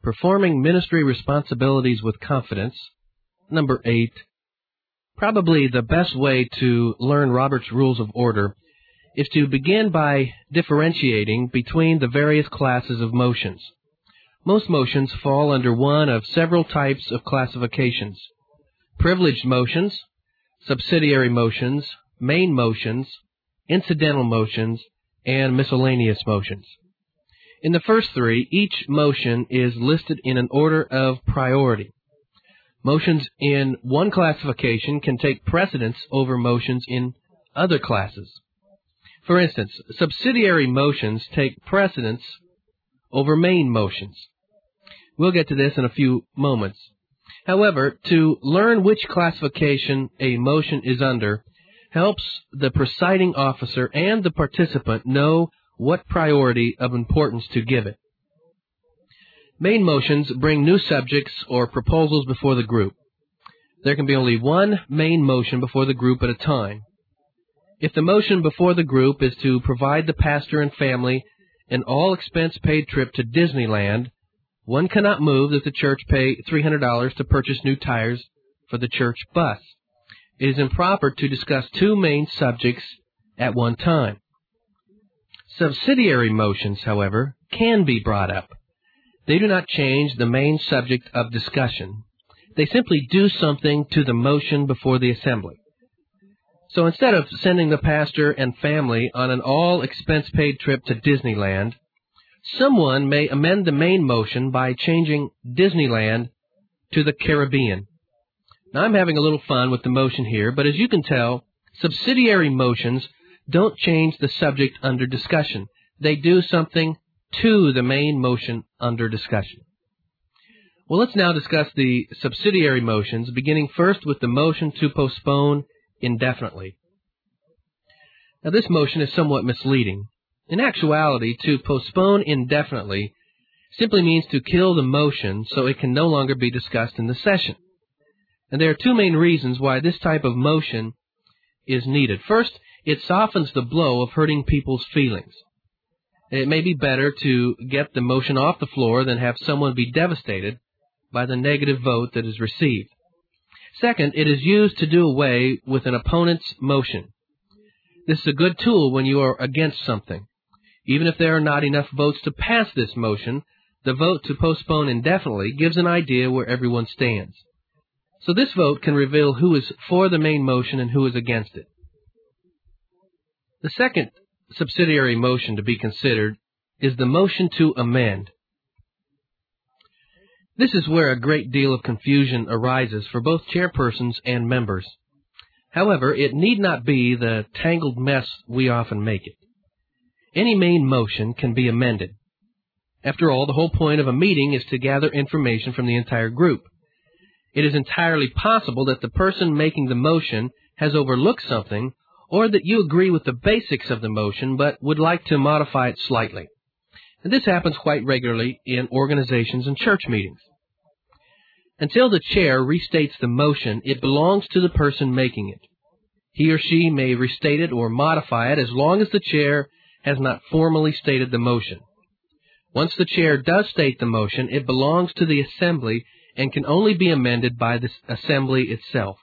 Performing ministry responsibilities with confidence. Number 8. Probably the best way to learn Robert's Rules of Order is to begin by differentiating between the various classes of motions. Most motions fall under one of several types of classifications: privileged motions, subsidiary motions, main motions, incidental motions, and miscellaneous motions. In the first three, each motion is listed in an order of priority. Motions in one classification can take precedence over motions in other classes. For instance, subsidiary motions take precedence over main motions. We'll get to this in a few moments. However, to learn which classification a motion is under helps the presiding officer and the participant know what priority of importance to give it. Main motions bring new subjects or proposals before the group. There can be only one main motion before the group at a time. If the motion before the group is to provide the pastor and family an all-expense-paid trip to Disneyland, one cannot move that the church pay $300 to purchase new tires for the church bus. It is improper to discuss two main subjects at one time. Subsidiary motions, however, can be brought up. They do not change the main subject of discussion. They simply do something to the motion before the assembly. So instead of sending the pastor and family on an all-expense-paid trip to Disneyland, someone may amend the main motion by changing Disneyland to the Caribbean. Now, I'm having a little fun with the motion here, but as you can tell, subsidiary motions don't change the subject under discussion. They do something to the main motion under discussion. Well, let's now discuss the subsidiary motions, beginning first with the motion to postpone indefinitely. Now, this motion is somewhat misleading. In actuality, to postpone indefinitely simply means to kill the motion so it can no longer be discussed in the session. And there are two main reasons why this type of motion is needed. First, it softens the blow of hurting people's feelings. It may be better to get the motion off the floor than have someone be devastated by the negative vote that is received. Second, it is used to do away with an opponent's motion. This is a good tool when you are against something. Even if there are not enough votes to pass this motion, the vote to postpone indefinitely gives an idea where everyone stands. So this vote can reveal who is for the main motion and who is against it. The second subsidiary motion to be considered is the motion to amend. This is where a great deal of confusion arises for both chairpersons and members. However, it need not be the tangled mess we often make it. Any main motion can be amended. After all, the whole point of a meeting is to gather information from the entire group. It is entirely possible that the person making the motion has overlooked something, or that you agree with the basics of the motion but would like to modify it slightly. And this happens quite regularly in organizations and church meetings. Until the chair restates the motion, it belongs to the person making it. He or she may restate it or modify it as long as the chair has not formally stated the motion. Once the chair does state the motion, it belongs to the assembly and can only be amended by the assembly itself.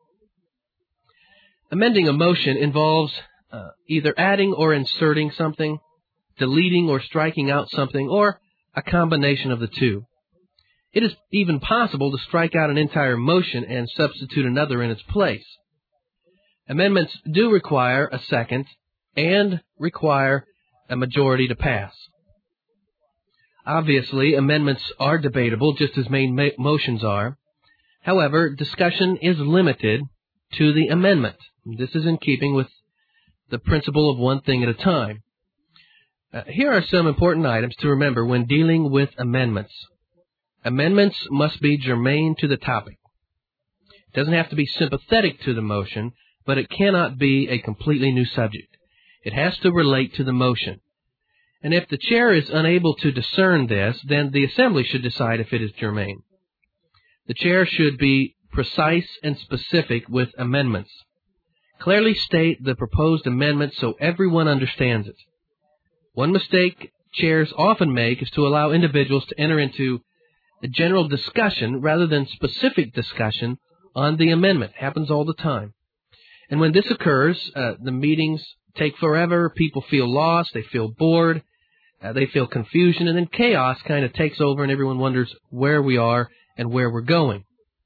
Amending a motion involves either adding or inserting something, deleting or striking out something, or a combination of the two. It is even possible to strike out an entire motion and substitute another in its place. Amendments do require a second and require a majority to pass. Obviously, amendments are debatable just as main motions are. However, discussion is limited to the amendment. This is in keeping with the principle of one thing at a time. Here are some important items to remember when dealing with amendments. Amendments must be germane to the topic. It doesn't have to be sympathetic to the motion, but it cannot be a completely new subject. It has to relate to the motion. And if the chair is unable to discern this, then the assembly should decide if it is germane. The chair should be precise and specific with amendments. Clearly state the proposed amendment so everyone understands it. One mistake chairs often make is to allow individuals to enter into a general discussion rather than specific discussion on the amendment. Happens all the time. And when this occurs, the meetings take forever, people feel lost, they feel bored, they feel confusion, and then chaos kind of takes over and everyone wonders where we are and where we're going.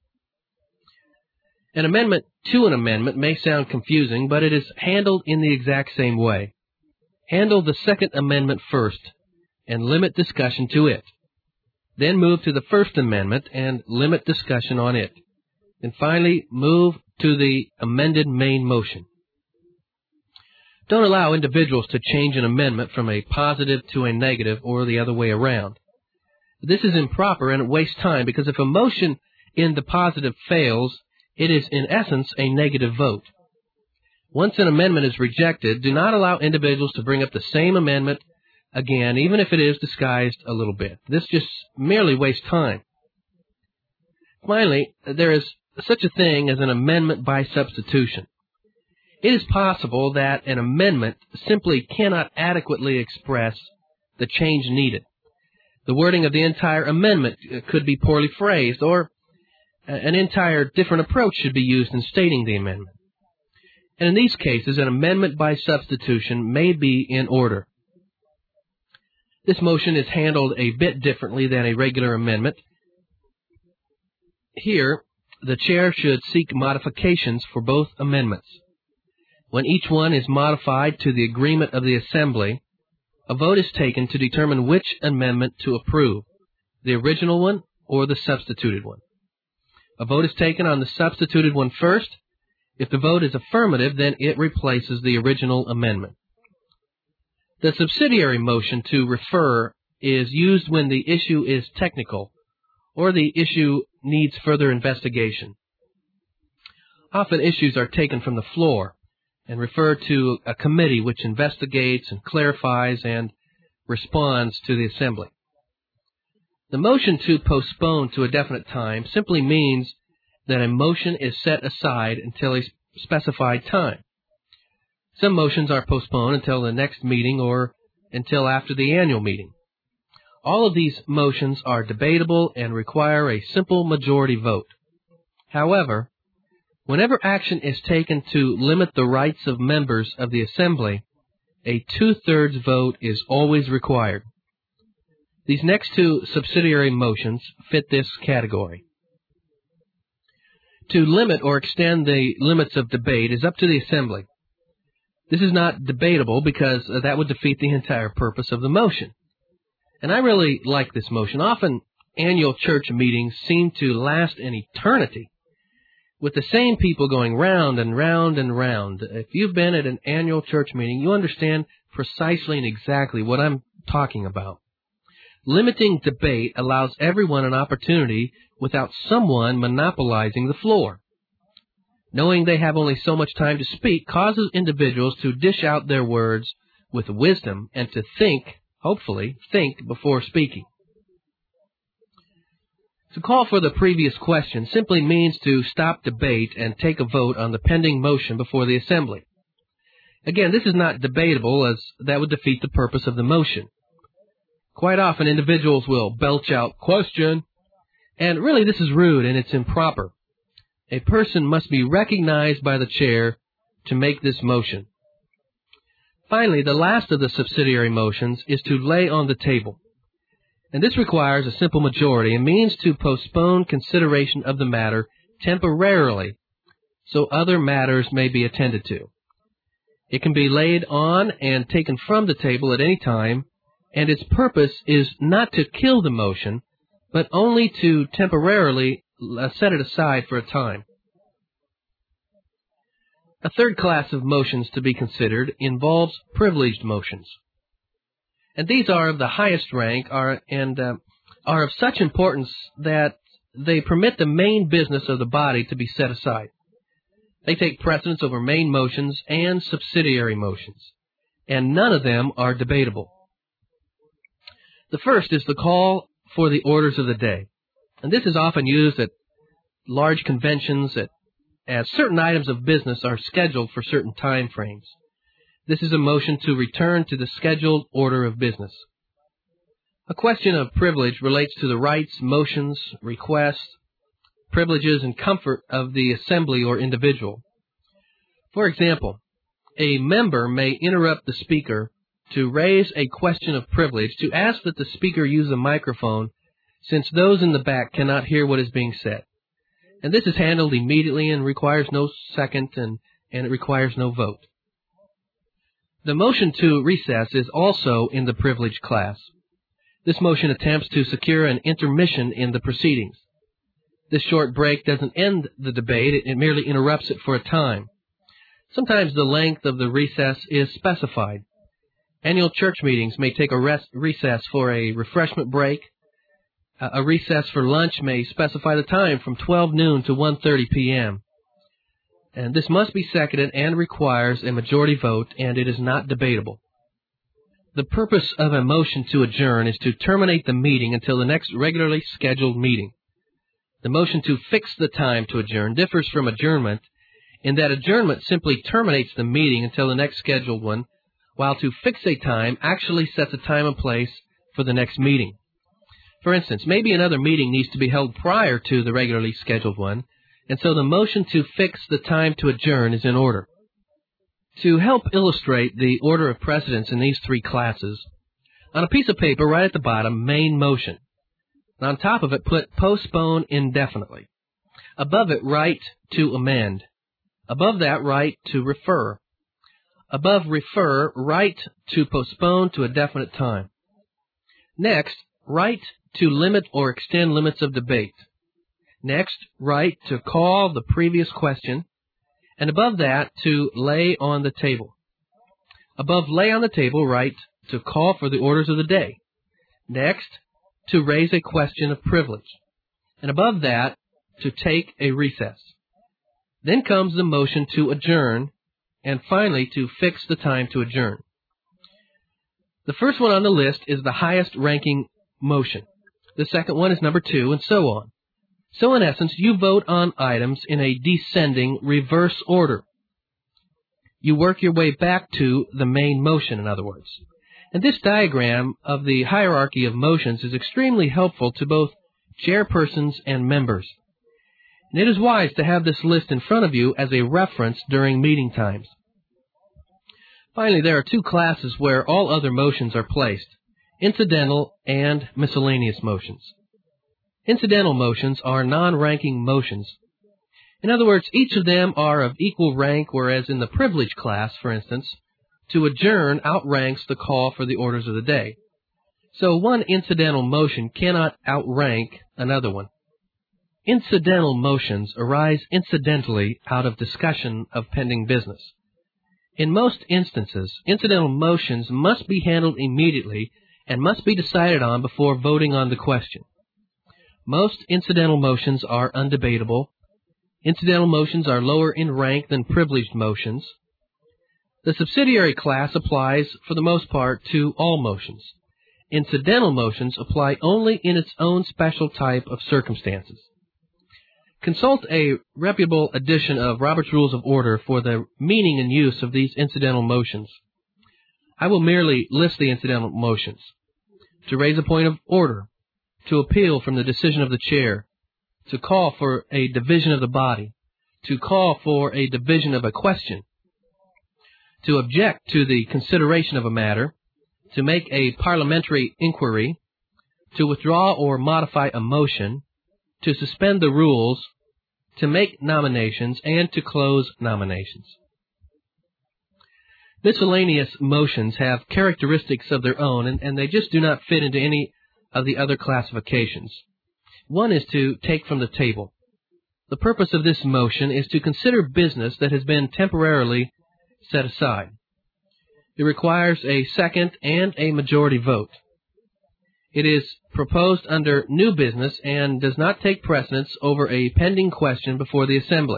An amendment to an amendment may sound confusing, but it is handled in the exact same way. Handle the Second Amendment first and limit discussion to it. Then move to the First Amendment and limit discussion on it. And finally, move to the amended main motion. Don't allow individuals to change an amendment from a positive to a negative or the other way around. This is improper and it wastes time because if a motion in the positive fails, it is in essence a negative vote. Once an amendment is rejected, do not allow individuals to bring up the same amendment again, even if it is disguised a little bit. This just merely wastes time. Finally, there is such a thing as an amendment by substitution. It is possible that an amendment simply cannot adequately express the change needed. The wording of the entire amendment could be poorly phrased, or an entire different approach should be used in stating the amendment. And in these cases, an amendment by substitution may be in order. This motion is handled a bit differently than a regular amendment. Here, the chair should seek modifications for both amendments. When each one is modified to the agreement of the assembly, a vote is taken to determine which amendment to approve, the original one or the substituted one. A vote is taken on the substituted one first. If the vote is affirmative, then it replaces the original amendment. The subsidiary motion to refer is used when the issue is technical or the issue needs further investigation. Often issues are taken from the floor and referred to a committee which investigates and clarifies and responds to the assembly. The motion to postpone to a definite time simply means that a motion is set aside until a specified time. Some motions are postponed until the next meeting or until after the annual meeting. All of these motions are debatable and require a simple majority vote. However, whenever action is taken to limit the rights of members of the assembly, a two-thirds vote is always required. These next two subsidiary motions fit this category. To limit or extend the limits of debate is up to the assembly. This is not debatable because that would defeat the entire purpose of the motion. And I really like this motion. Often annual church meetings seem to last an eternity, with the same people going round and round and round. If you've been at an annual church meeting, you understand precisely and exactly what I'm talking about. Limiting debate allows everyone an opportunity without someone monopolizing the floor. Knowing they have only so much time to speak causes individuals to dish out their words with wisdom and to think, hopefully, think before speaking. To call for the previous question simply means to stop debate and take a vote on the pending motion before the assembly. Again, this is not debatable as that would defeat the purpose of the motion. Quite often individuals will belch out, "Question," and really this is rude and it's improper. A person must be recognized by the chair to make this motion. Finally, the last of the subsidiary motions is to lay on the table. And this requires a simple majority and means to postpone consideration of the matter temporarily so other matters may be attended to. It can be laid on and taken from the table at any time, and its purpose is not to kill the motion, but only to temporarily set it aside for a time. A third class of motions to be considered involves privileged motions. And these are of the highest rank are of such importance that they permit the main business of the body to be set aside. They take precedence over main motions and subsidiary motions, and none of them are debatable. The first is the call for the orders of the day. And this is often used at large conventions as certain items of business are scheduled for certain time frames. This is a motion to return to the scheduled order of business. A question of privilege relates to the rights, motions, requests, privileges, and comfort of the assembly or individual. For example, a member may interrupt the speaker to raise a question of privilege to ask that the speaker use a microphone since those in the back cannot hear what is being said. And this is handled immediately and requires no second and it requires no vote. The motion to recess is also in the privilege class. This motion attempts to secure an intermission in the proceedings. This short break doesn't end the debate, it merely interrupts it for a time. Sometimes the length of the recess is specified. Annual church meetings may take a recess for a refreshment break. A recess for lunch may specify the time from 12 noon to 1:30 p.m. And this must be seconded and requires a majority vote, and it is not debatable. The purpose of a motion to adjourn is to terminate the meeting until the next regularly scheduled meeting. The motion to fix the time to adjourn differs from adjournment in that adjournment simply terminates the meeting until the next scheduled one, while to fix a time actually sets a time and place for the next meeting. For instance, maybe another meeting needs to be held prior to the regularly scheduled one, and so the motion to fix the time to adjourn is in order. To help illustrate the order of precedence in these three classes, on a piece of paper right at the bottom, main motion. And on top of it, put postpone indefinitely. Above it, write to amend. Above that, write to refer. Above refer, write to postpone to a definite time. Next, write to limit or extend limits of debate. Next, write to call the previous question. And above that, to lay on the table. Above lay on the table, write to call for the orders of the day. Next, to raise a question of privilege. And above that, to take a recess. Then comes the motion to adjourn, and finally to fix the time to adjourn. The first one on the list is the highest ranking motion. The second one is number 2, and so on. So in essence, you vote on items in a descending reverse order. You work your way back to the main motion, in other words. And this diagram of the hierarchy of motions is extremely helpful to both chairpersons and members. And it is wise to have this list in front of you as a reference during meeting times. Finally, there are 2 classes where all other motions are placed: incidental and miscellaneous motions. Incidental motions are non-ranking motions. In other words, each of them are of equal rank, whereas in the privilege class, for instance, to adjourn outranks the call for the orders of the day. So one incidental motion cannot outrank another one. Incidental motions arise incidentally out of discussion of pending business. In most instances, incidental motions must be handled immediately and must be decided on before voting on the question. Most incidental motions are undebatable. Incidental motions are lower in rank than privileged motions. The subsidiary class applies, for the most part, to all motions. Incidental motions apply only in its own special type of circumstances. Consult a reputable edition of Robert's Rules of Order for the meaning and use of these incidental motions. I will merely list the incidental motions: to raise a point of order, to appeal from the decision of the chair, to call for a division of the body, to call for a division of a question, to object to the consideration of a matter, to make a parliamentary inquiry, to withdraw or modify a motion, to suspend the rules, to make nominations, and to close nominations. Miscellaneous motions have characteristics of their own, and they just do not fit into any of the other classifications. One is to take from the table. The purpose of this motion is to consider business that has been temporarily set aside. It requires a second and a majority vote. It is proposed under new business and does not take precedence over a pending question before the assembly.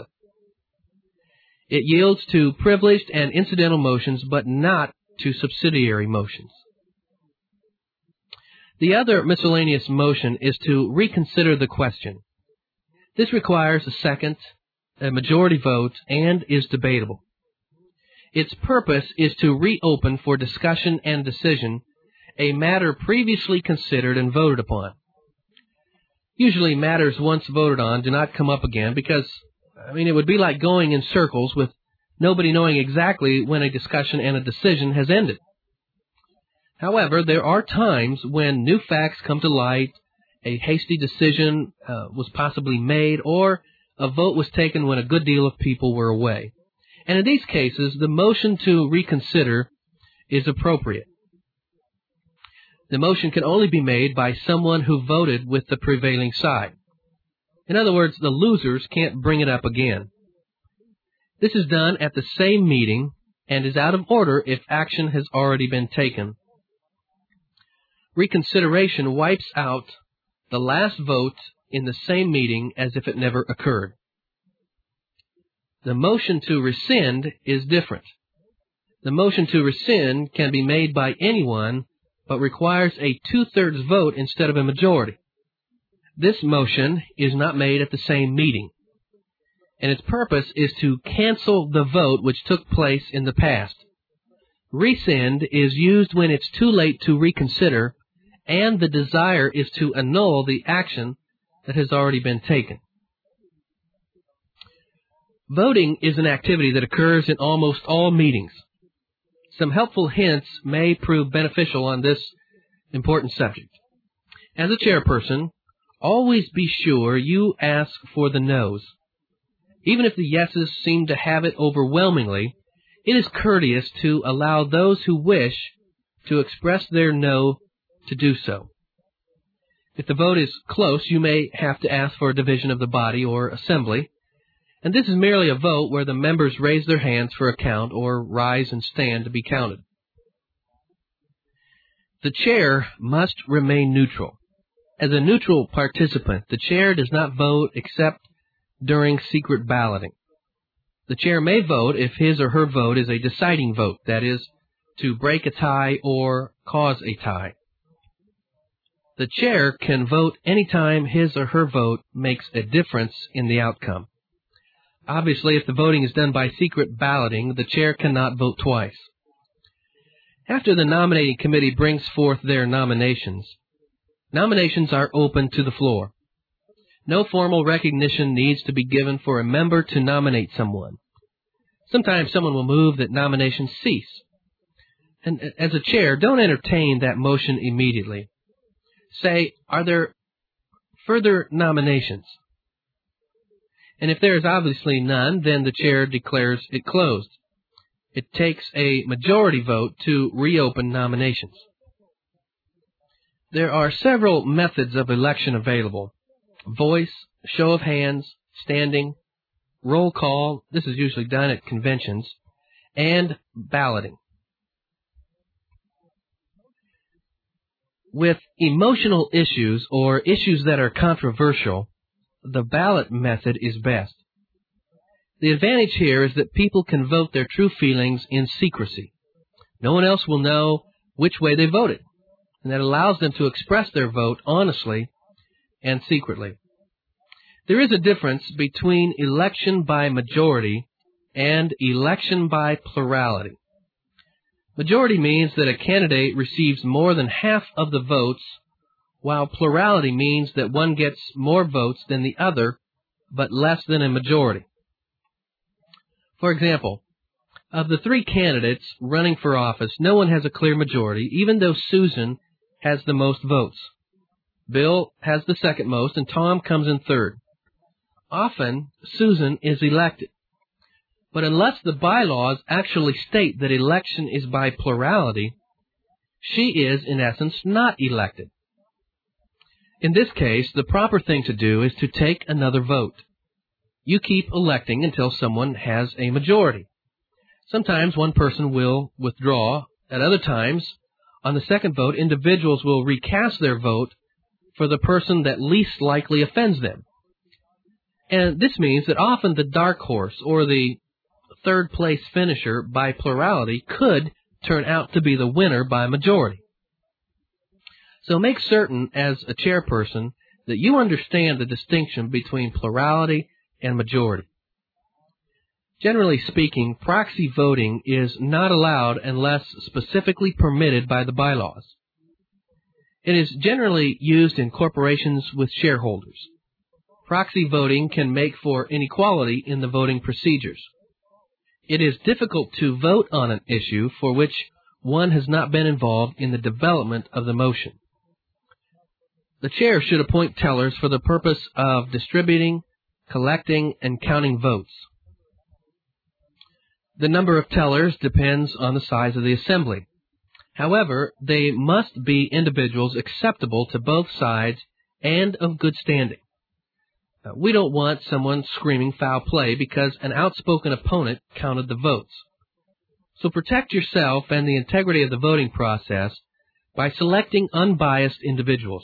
It yields to privileged and incidental motions, but not to subsidiary motions. The other miscellaneous motion is to reconsider the question. This requires a second, a majority vote, and is debatable. Its purpose is to reopen for discussion and decision a matter previously considered and voted upon. Usually matters once voted on do not come up again because, it would be like going in circles with nobody knowing exactly when a discussion and a decision has ended. However, there are times when new facts come to light, a hasty decision was possibly made, or a vote was taken when a good deal of people were away. And in these cases, the motion to reconsider is appropriate. The motion can only be made by someone who voted with the prevailing side. In other words, the losers can't bring it up again. This is done at the same meeting and is out of order if action has already been taken. Reconsideration wipes out the last vote in the same meeting as if it never occurred. The motion to rescind is different. The motion to rescind can be made by anyone, but requires a 2/3 vote instead of a majority. This motion is not made at the same meeting, and its purpose is to cancel the vote which took place in the past. Rescind is used when it's too late to reconsider, and the desire is to annul the action that has already been taken. Voting is an activity that occurs in almost all meetings. Some helpful hints may prove beneficial on this important subject. As a chairperson, always be sure you ask for the no's. Even if the yeses seem to have it overwhelmingly, it is courteous to allow those who wish to express their no to do so. If the vote is close, you may have to ask for a division of the body or assembly, and this is merely a vote where the members raise their hands for a count or rise and stand to be counted. The chair must remain neutral. As a neutral participant, the chair does not vote except during secret balloting. The chair may vote if his or her vote is a deciding vote, that is, to break a tie or cause a tie. The chair can vote anytime his or her vote makes a difference in the outcome. Obviously, if the voting is done by secret balloting, the chair cannot vote twice. After the nominating committee brings forth their nominations, nominations are open to the floor. No formal recognition needs to be given for a member to nominate someone. Sometimes someone will move that nominations cease. And as a chair, don't entertain that motion immediately. Say, are there further nominations? And if there is obviously none, then the chair declares it closed. It takes a majority vote to reopen nominations. There are several methods of election available: voice, show of hands, standing, roll call, this is usually done at conventions, and balloting. With emotional issues or issues that are controversial, the ballot method is best. The advantage here is that people can vote their true feelings in secrecy. No one else will know which way they voted, and that allows them to express their vote honestly and secretly. There is a difference between election by majority and election by plurality. Majority means that a candidate receives more than half of the votes, while plurality means that one gets more votes than the other, but less than a majority. For example, of the 3 candidates running for office, no one has a clear majority, even though Susan has the most votes. Bill has the second most, and Tom comes in third. Often, Susan is elected. But unless the bylaws actually state that election is by plurality, she is, in essence, not elected. In this case, the proper thing to do is to take another vote. You keep electing until someone has a majority. Sometimes one person will withdraw. At other times, on the second vote, individuals will recast their vote for the person that least likely offends them. And this means that often the dark horse or the third place finisher by plurality could turn out to be the winner by majority. So make certain as a chairperson that you understand the distinction between plurality and majority. Generally speaking, proxy voting is not allowed unless specifically permitted by the bylaws. It is generally used in corporations with shareholders. Proxy voting can make for inequality in the voting procedures. It is difficult to vote on an issue for which one has not been involved in the development of the motion. The chair should appoint tellers for the purpose of distributing, collecting, and counting votes. The number of tellers depends on the size of the assembly. However, they must be individuals acceptable to both sides and of good standing. We don't want someone screaming foul play because an outspoken opponent counted the votes. So protect yourself and the integrity of the voting process by selecting unbiased individuals.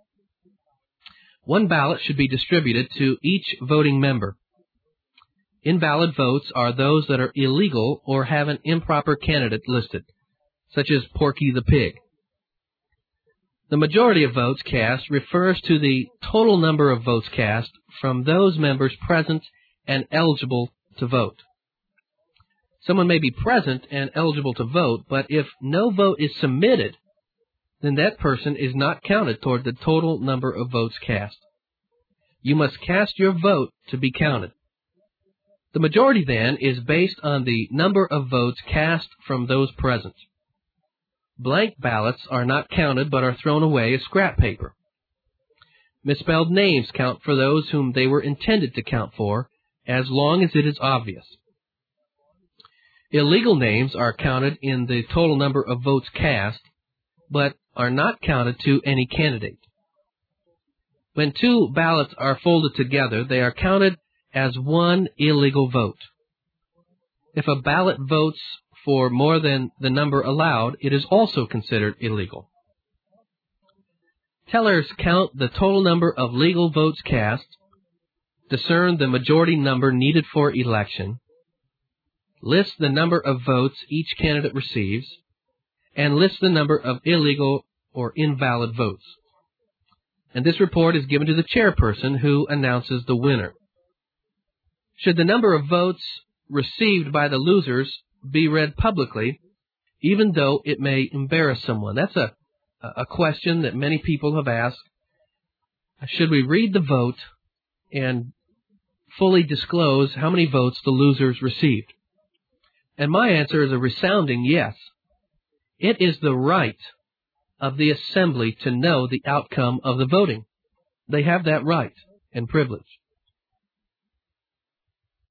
One ballot should be distributed to each voting member. Invalid votes are those that are illegal or have an improper candidate listed, such as Porky the Pig. The majority of votes cast refers to the total number of votes cast from those members present and eligible to vote. Someone may be present and eligible to vote, but if no vote is submitted, then that person is not counted toward the total number of votes cast. You must cast your vote to be counted. The majority, then, is based on the number of votes cast from those present. Blank ballots are not counted but are thrown away as scrap paper. Misspelled names count for those whom they were intended to count for, as long as it is obvious. Illegal names are counted in the total number of votes cast, but are not counted to any candidate. When two ballots are folded together, they are counted as one illegal vote. If a ballot votes for more than the number allowed, it is also considered illegal. Tellers count the total number of legal votes cast, discern the majority number needed for election, list the number of votes each candidate receives, and list the number of illegal or invalid votes. And this report is given to the chairperson, who announces the winner. Should the number of votes received by the losers be read publicly, even though it may embarrass someone? That's a question that many people have asked. Should we read the vote and fully disclose how many votes the losers received? And my answer is a resounding yes. It is the right of the assembly to know the outcome of the voting. They have that right and privilege.